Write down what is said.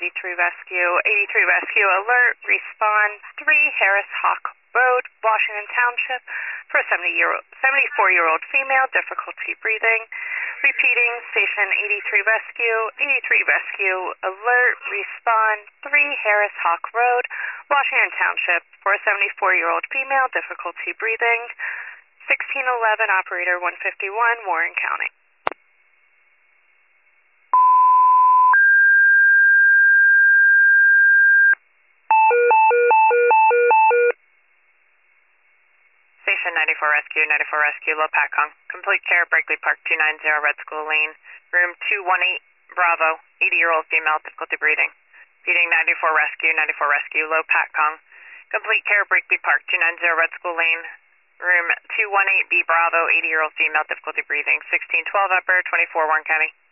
93 Rescue. 83 Rescue, alert, respond, 3 Harris Hawk Road, Washington Township, for a 74-year-old female, difficulty breathing. Repeating, station 83 Rescue. 83 Rescue, alert, respond, 3 Harris Hawk Road, Washington Township, for a 74-year-old female, difficulty breathing. 1611, operator 151, Warren County. Station 94 Rescue, 94 Rescue, Low Patcong. Complete care, Berkeley Park 290, Red School Lane, room 218, Bravo, 80-year-old female, difficulty breathing. Repeating, 94 Rescue, 94 Rescue, Low Patcong. Complete care, Berkeley Park 290, Red School Lane, room 218B, Bravo, 80-year-old female, difficulty breathing. 1612 upper, 24 Warren County.